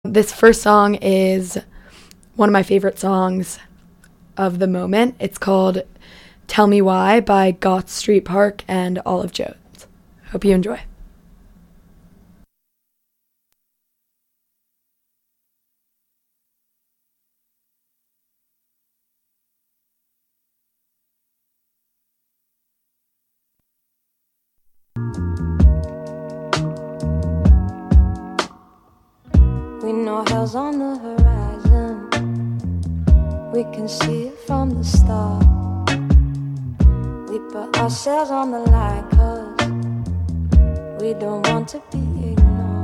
This first song is one of my favorite songs of the moment. It's called Tell Me Why by Goth Street Park and Olive Jones. Hope you enjoy. We know hell's on the horizon. We can see it from the start. We put ourselves on the line 'cause we don't want to be ignored.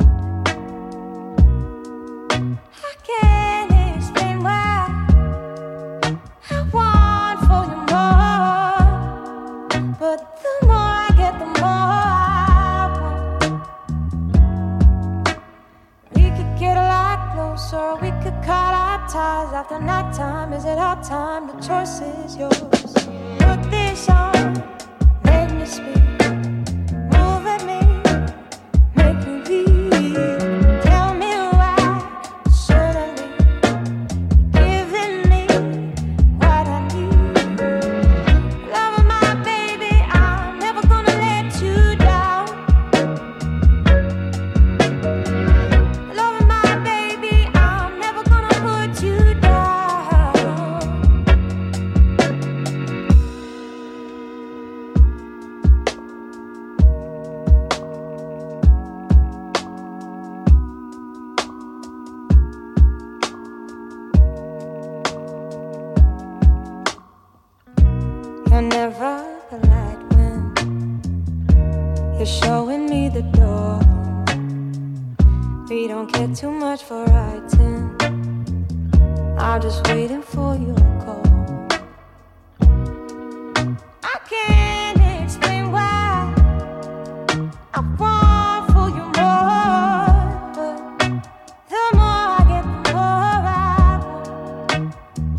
I can't explain why I want for you more, but the more I get, the more I want. We could get a lot closer, we could cut our ties after nighttime. Is it our time? The choice is yours. Put this on, make me speak, move at me, make me leave. Tell me why, suddenly giving me what I need. Love my baby, I'm never gonna let you down. Love my baby, I'm never gonna put you down. You're never the light when you're showing me the door. We don't care too much for writing. I'm just waiting for your call. I can't explain why I want for you more, but the more I get, the more I want.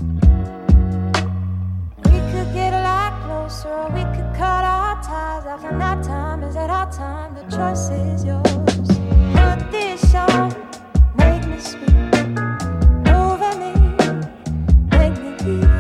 We could get a lot closer, we could cut our ties after nighttime. Is it our time? The choice is yours. Put this on, make me speak, move at me, make me leave.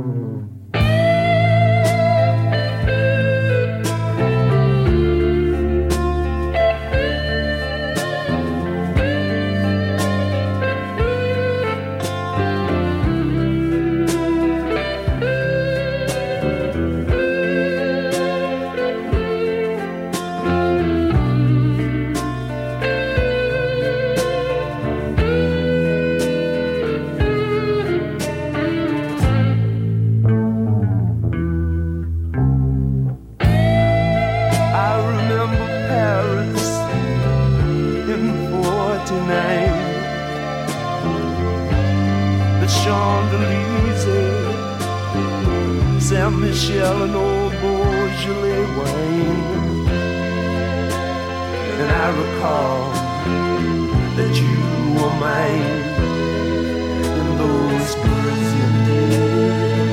Saint-Michel and old Beaujolais wine. And I recall that you were mine in those Parisian days.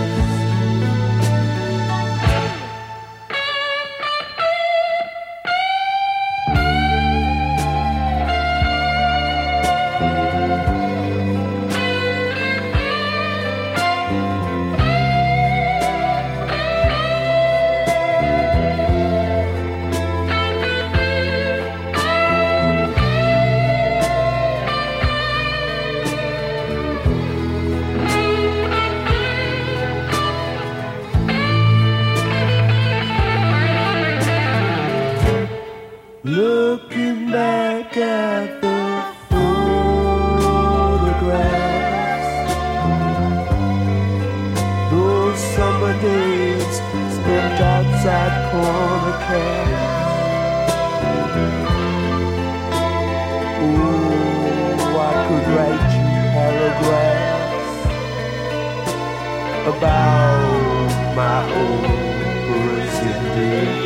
Looking back at the photographs, those summer days spent outside corner cabs. Oh, I could write you paragraphs about my old Parisian days.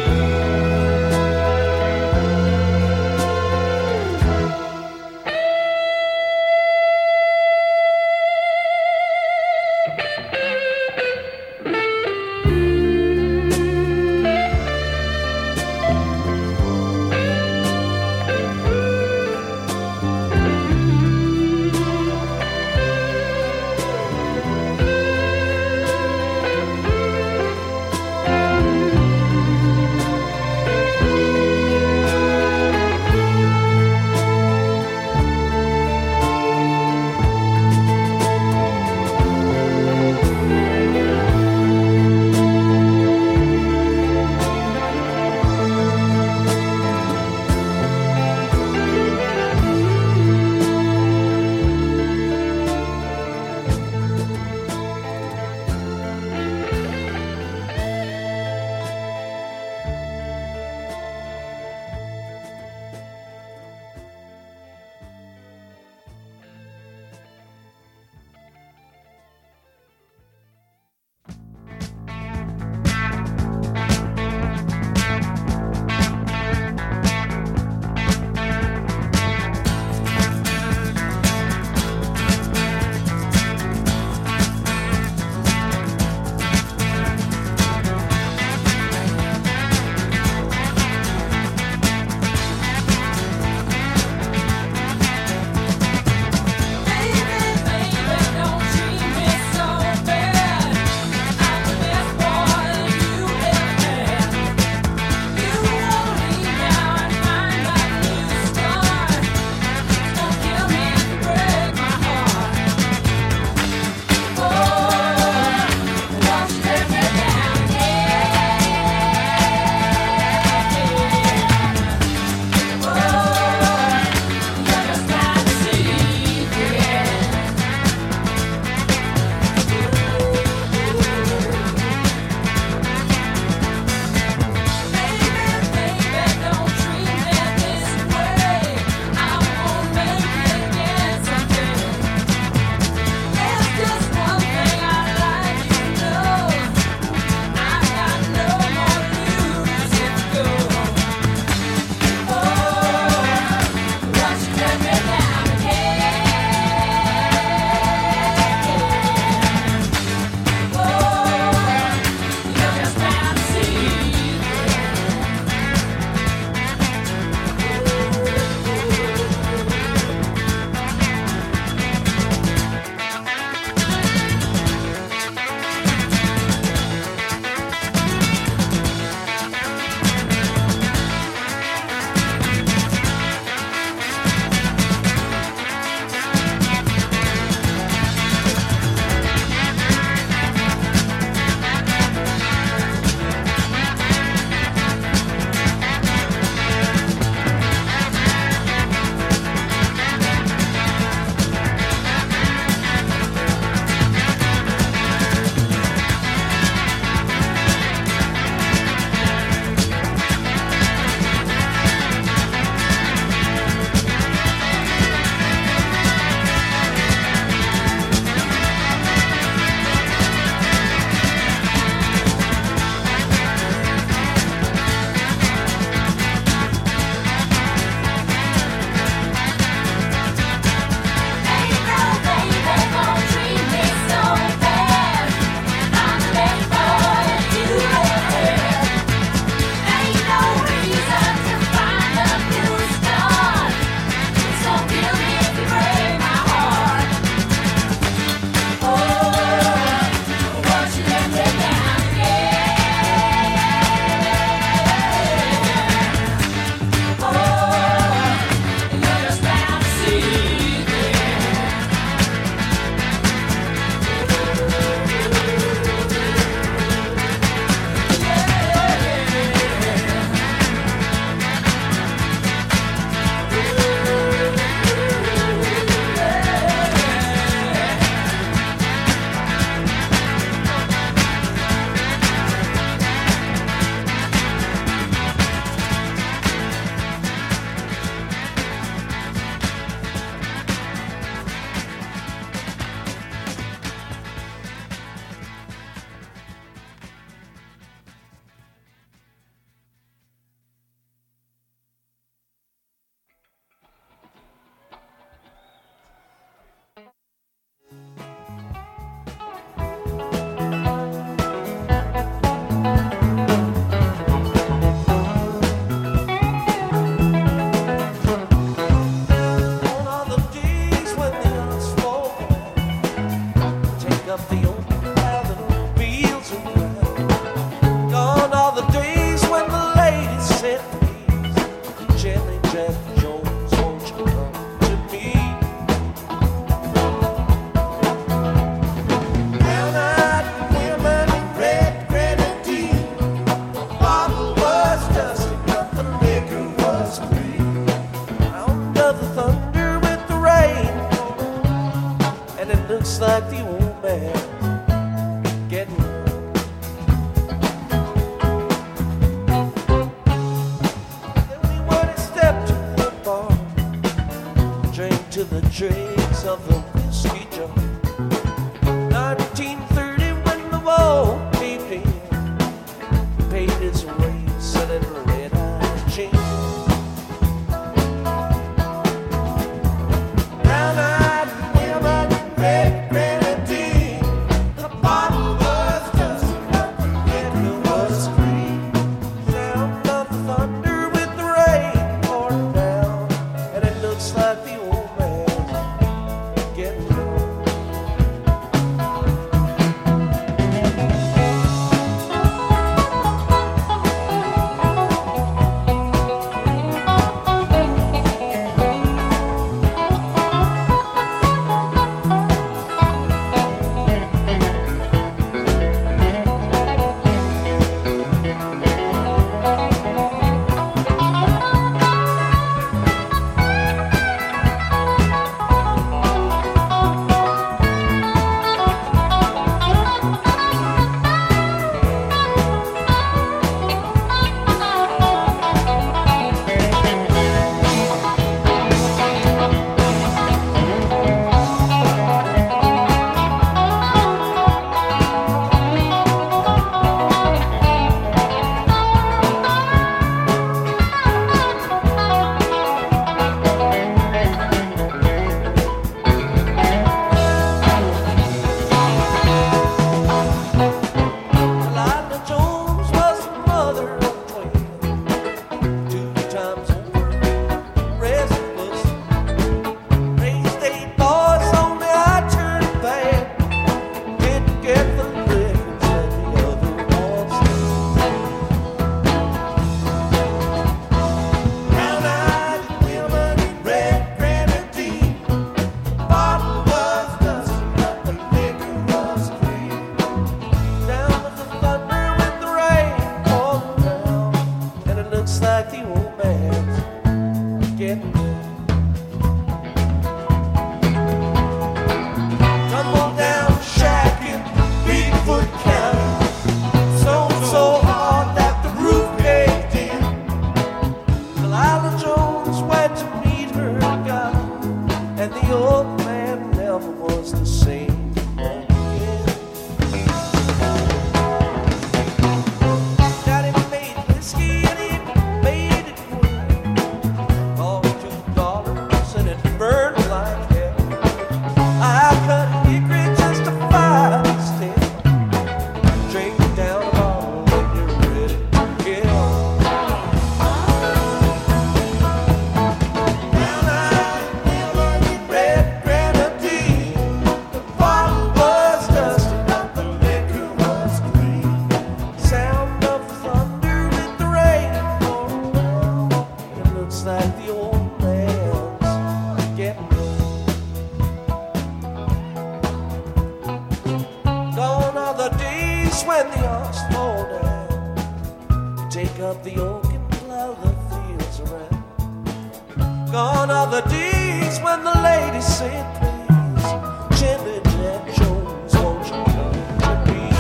days when the arcs fall down, you take up the oak and plow the fields around. Gone are the days when the ladies say please, Jimmy Jack Jones, won't you come to me?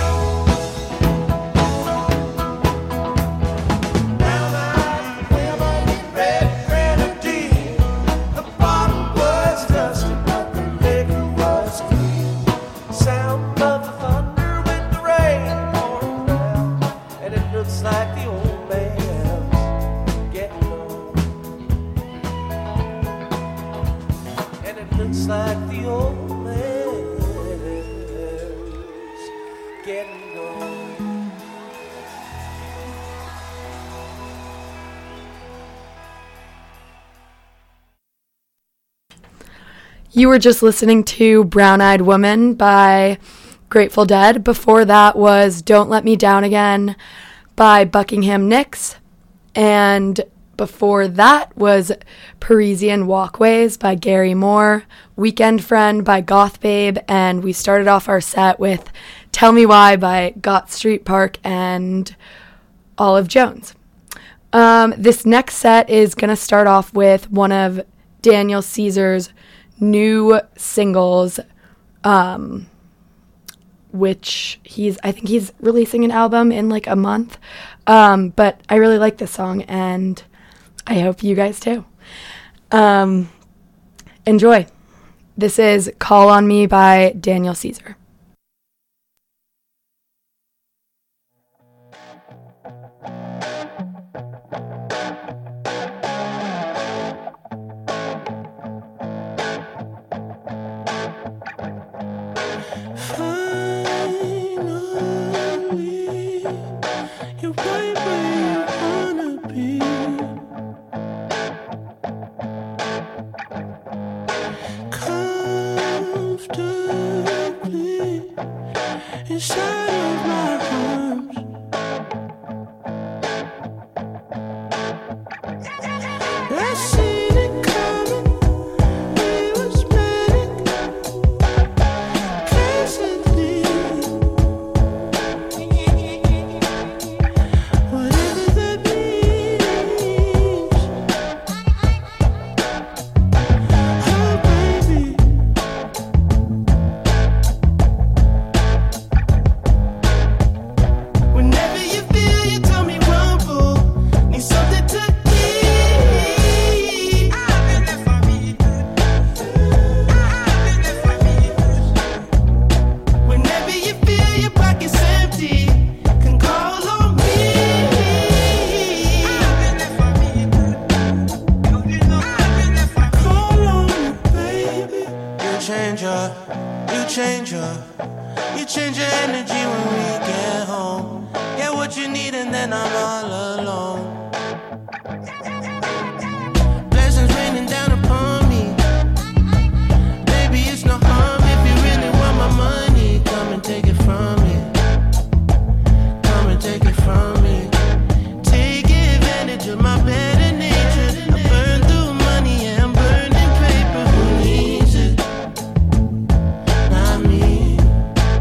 Brown-eyed women, red grenadine, the bottle was dusty, but the liquor was clean. Sound of the thunder with the rain pouring down, and it looks like the old man's getting old. And it looks like the old man's getting old. You were just listening to Brown Eyed Woman by Grateful Dead. Before that was Don't Let Me Down Again by Buckingham Nicks. And before that was Parisian Walkways by Gary Moore, Weekend Friend by Goth Babe, and we started off our set with Tell Me Why by Gott Street Park and Olive Jones. This next set is going to start off with one of Daniel Caesar's new singles, which I think he's releasing an album in like a month. But I really like this song, and I hope you guys too. Enjoy. This is Call on Me by Daniel Caesar.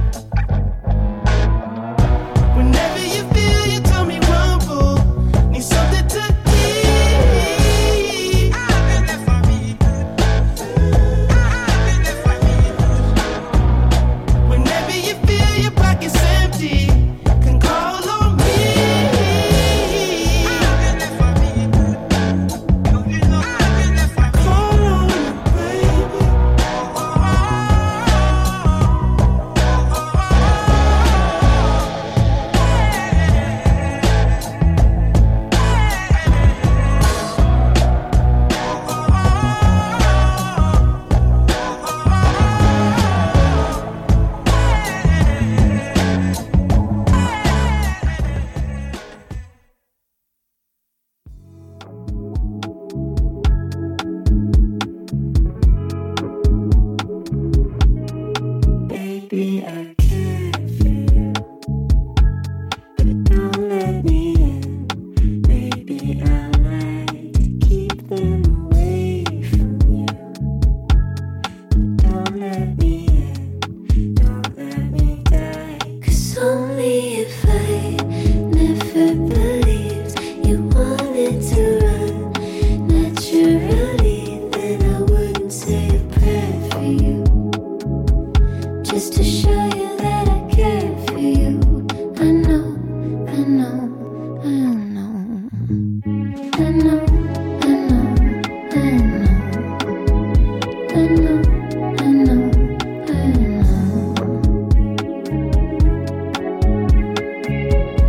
Whenever you feel you tell me rumble, need if I never believed you wanted to run naturally, then I wouldn't say a prayer for you. Just to show you that I care for you. I know, I know, I know. I know, I know, I know. I know, I know, I know.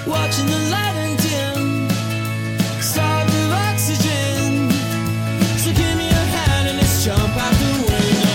watching the light and dim, starved of oxygen. So give me your hand and let's jump out the window.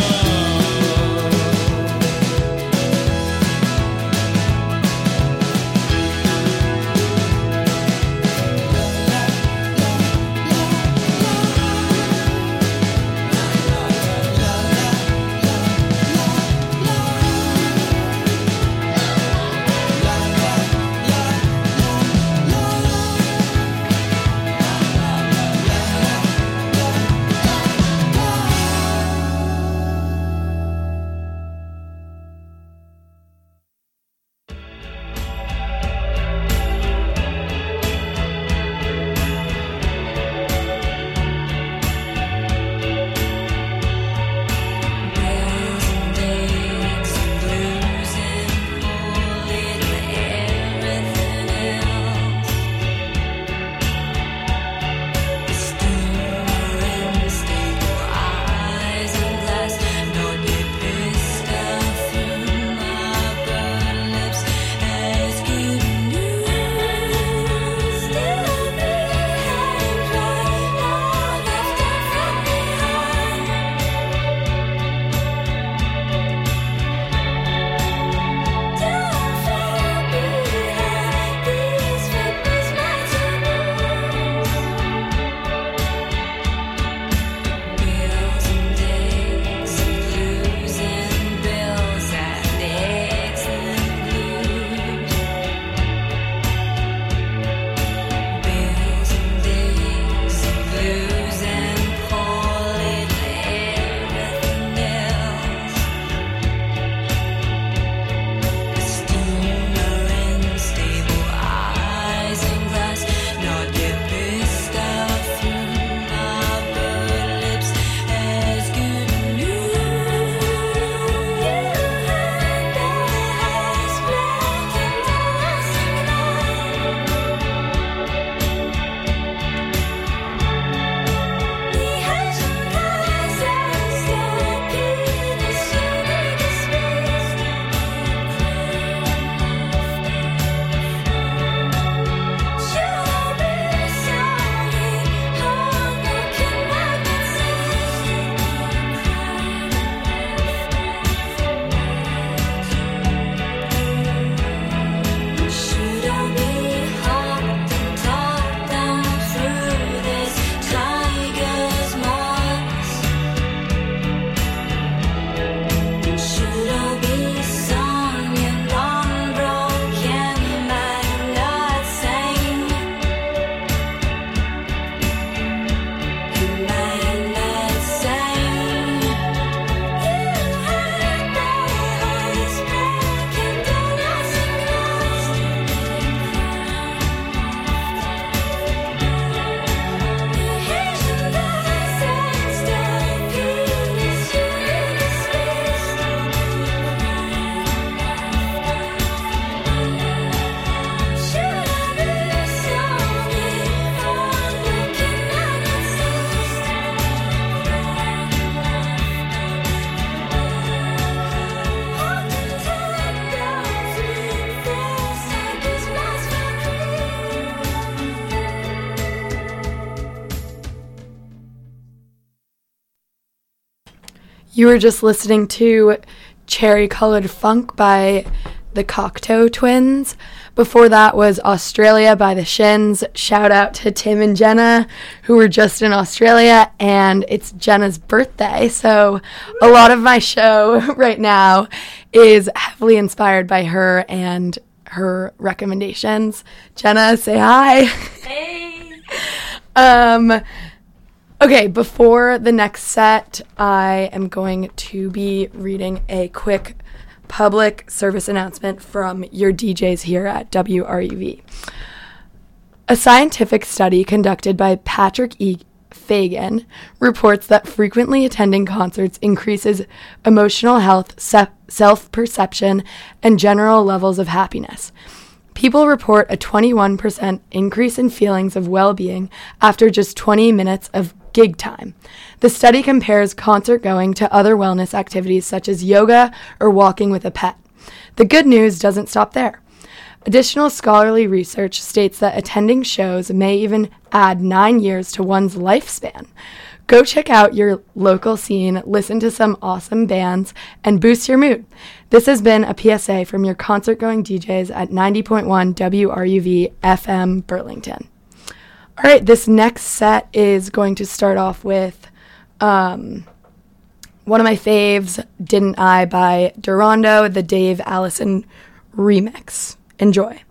You were just listening to Cherry Colored Funk by the Cocteau Twins. Before that was Australia by the Shins. Shout out to Tim and Jenna, who were just in Australia, and it's Jenna's birthday. So a lot of my show right now is heavily inspired by her and her recommendations. Jenna, say hi. Hey. Okay, before the next set, I am going to be reading a quick public service announcement from your DJs here at WRUV. A scientific study conducted by Patrick E. Fagan reports that frequently attending concerts increases emotional health, self-perception, and general levels of happiness. People report a 21% increase in feelings of well-being after just 20 minutes of gig time. The study compares concert going to other wellness activities such as yoga or walking with a pet. The good news doesn't stop there. Additional scholarly research states that attending shows may even add 9 years to one's lifespan. Go check out your local scene, listen to some awesome bands, and boost your mood. This has been a PSA from your concert-going DJs at 90.1 WRUV FM Burlington. All right, this next set is going to start off with one of my faves, Didn't I, by Durando, the Dave Allison remix. Enjoy.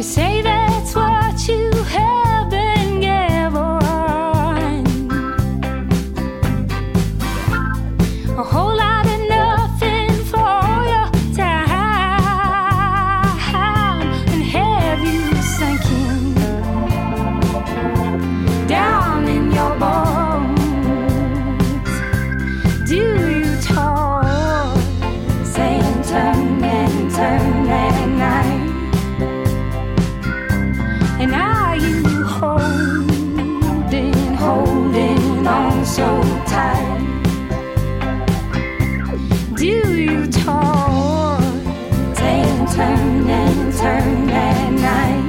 say that's what you have been given. A whole lot of nothing for your time, and have you sinking down in your bones? Do you toss and turn at night? And are you holding on so tight? Do you toss and turn at night?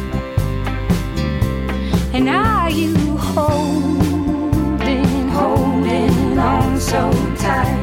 And are you holding on so tight?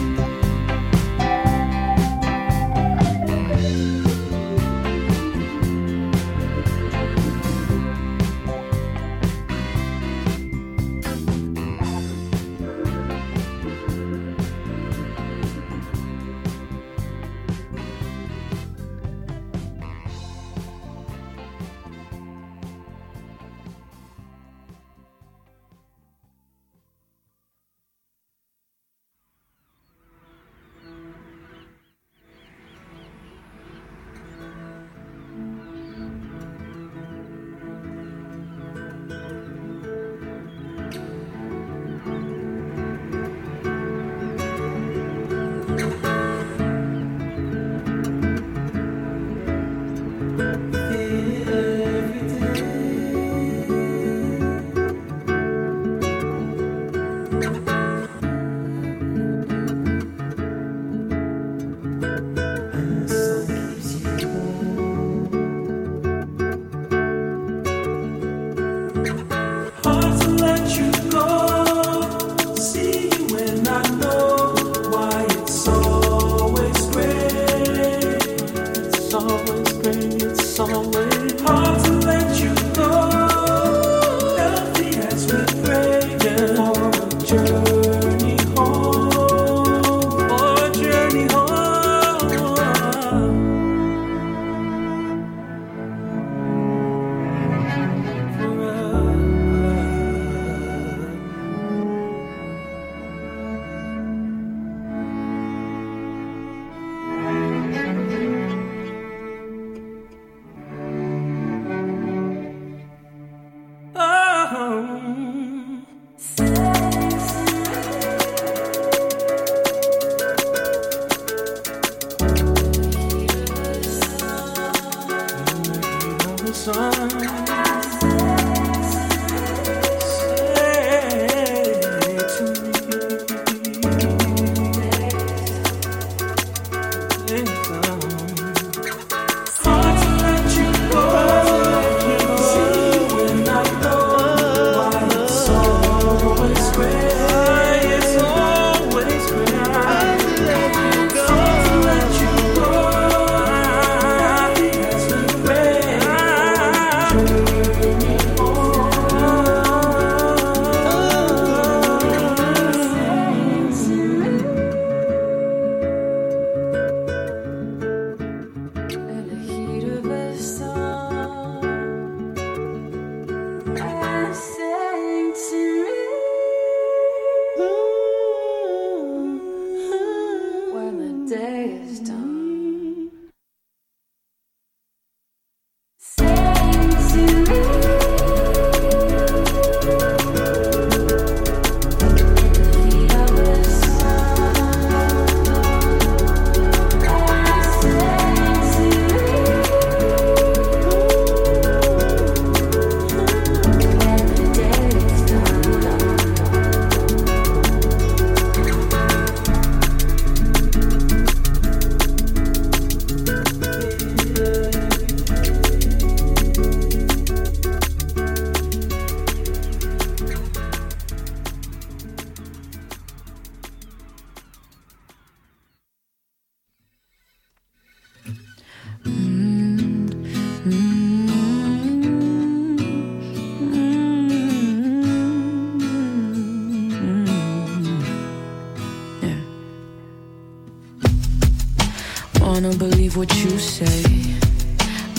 Hard to let you go. See you and I know why it's always great. It's always great. It's always hard to let you go. Nothing as we pray for a journey home. For a journey home.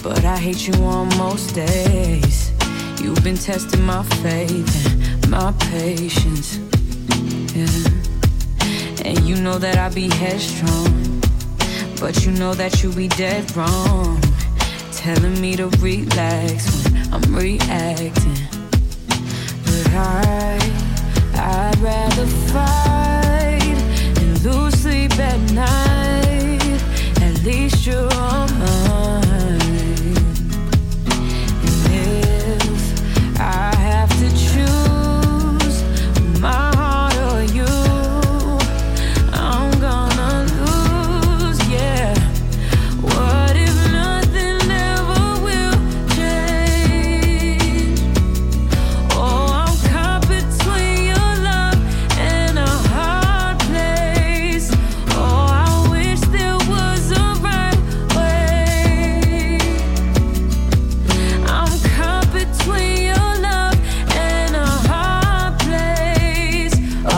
but I hate you on most days. You've been testing my faith and my patience, yeah. And you know that I be headstrong, but you know that you be dead wrong, telling me to relax when I'm reacting. But I'd rather fight and lose sleep at night. At least you're on mine. And if I have to choose my heart or you, I'm gonna lose, yeah. What if nothing ever will change? Oh, I'm caught between your love and a hard place. Oh, I wish there was a right way. I'm caught between your love and a hard place. Oh,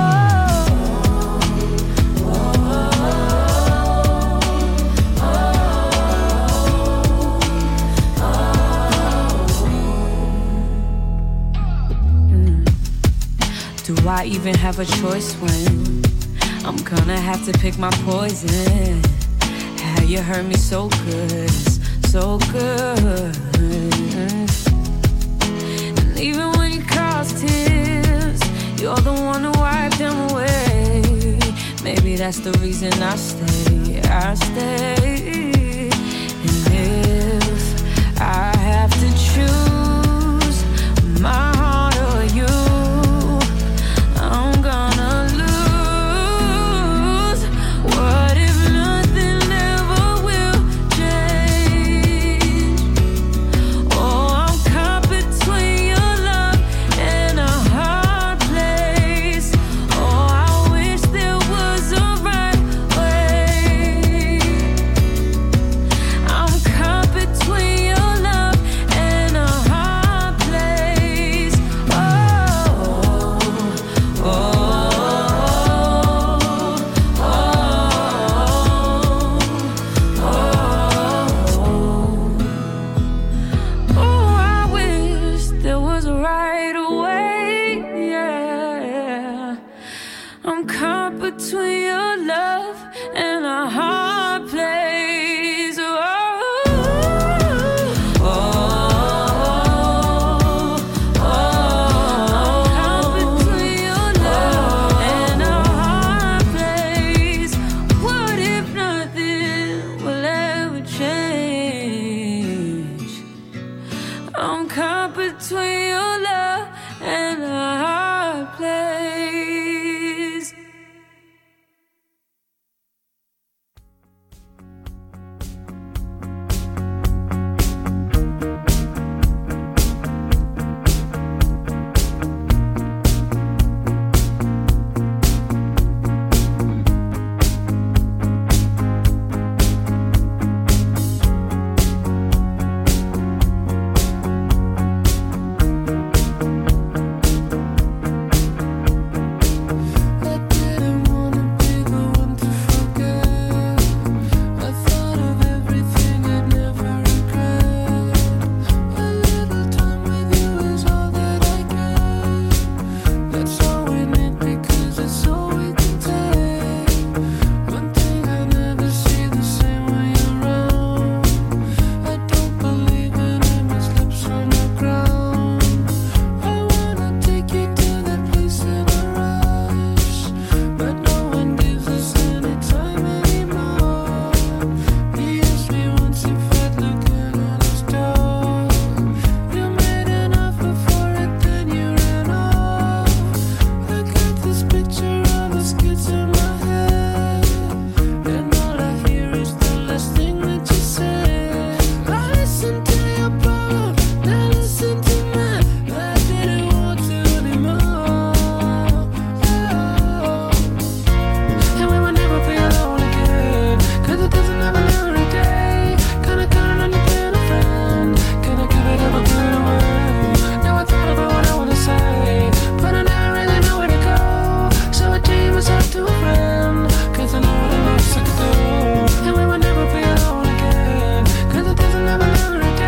do I even have a choice when I'm gonna have to pick my poison? How you hurt me so good, so good. And even when you cause tears, you're the one who wiped them away. Maybe that's the reason I stay, I stay. And if I have to choose my heart or you, I'm gonna lose. What if nothing ever will change? Oh, I'm caught between your love and a hard place. Oh, I wish there was a right way. I'm caught between your love and a hard place. Oh, oh, oh, I wish there was a right way, yeah. I'm caught between your love and a hard place. Oh, oh, oh, I'm caught between your love and a hard place. What if nothing will ever change? I'm caught between your love and a hard place. And we will never be alone again, 'cause it doesn't ever learn again.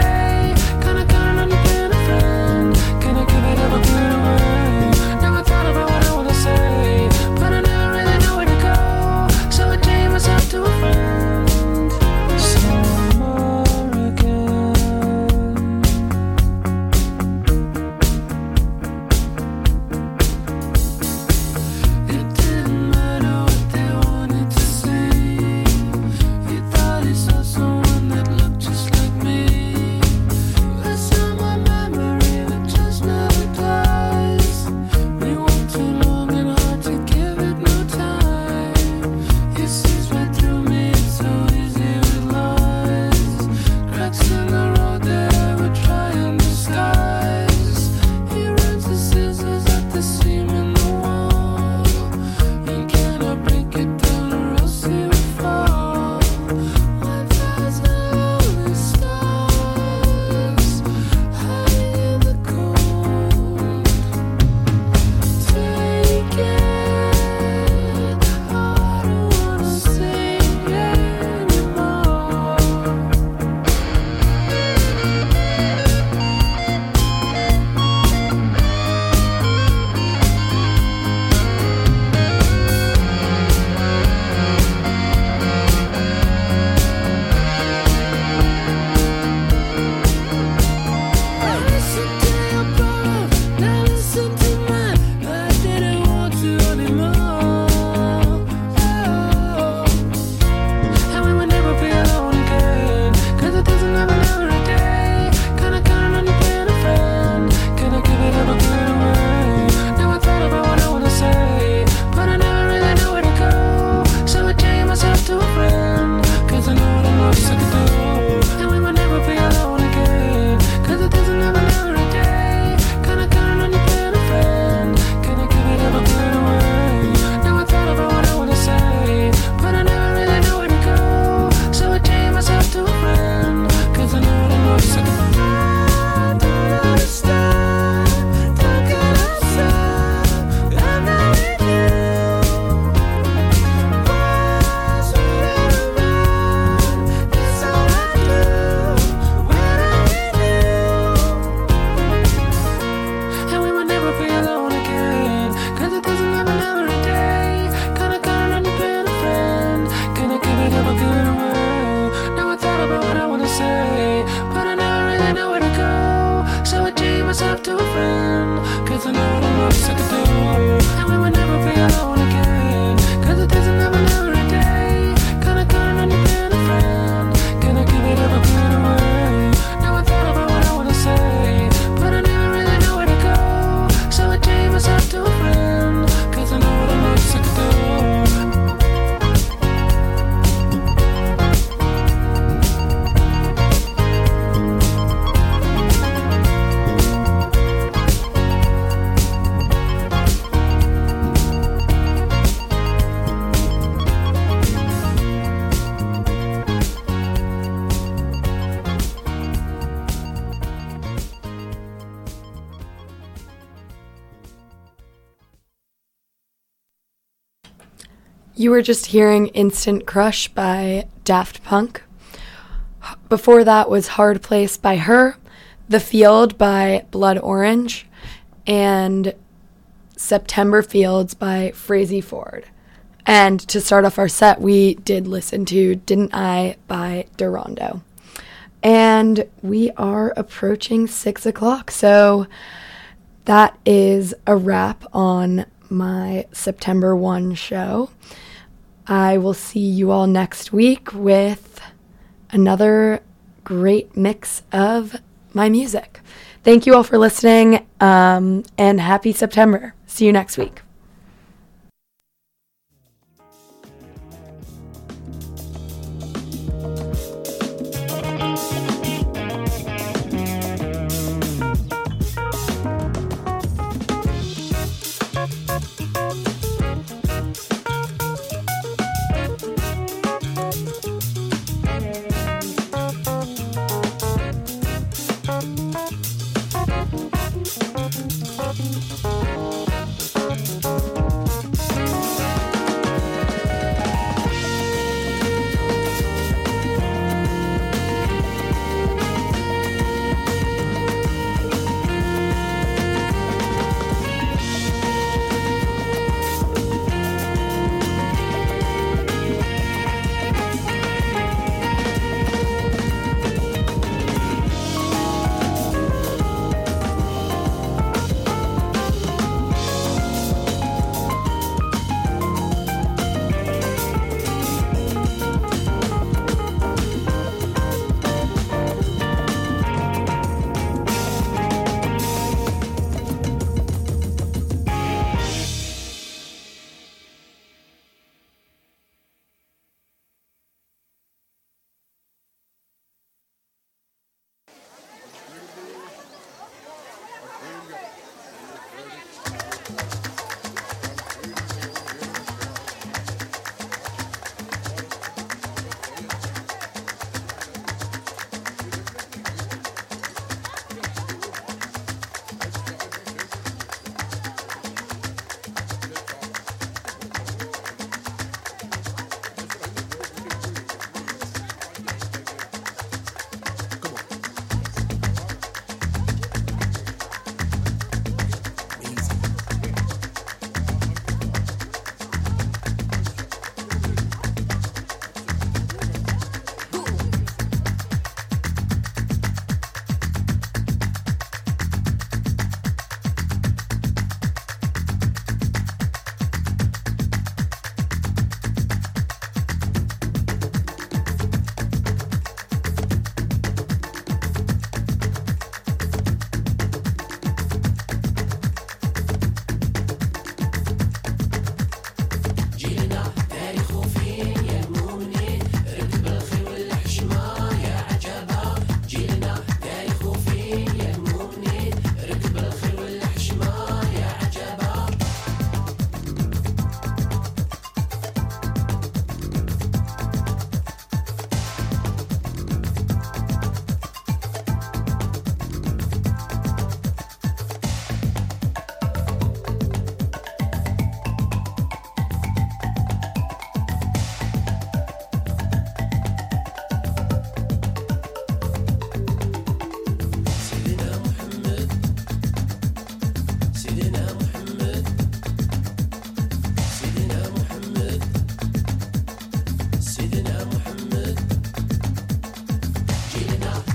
You were just hearing Instant Crush by Daft Punk. Before that was Hard Place by Her, The Field by Blood Orange, and September Fields by Frazee Ford. And to start off our set, we did listen to Didn't I by Durando. And we are approaching 6 o'clock, so that is a wrap on my September 1 show. I will see you all next week with another great mix of my music. Thank you all for listening, and happy September. See you next week.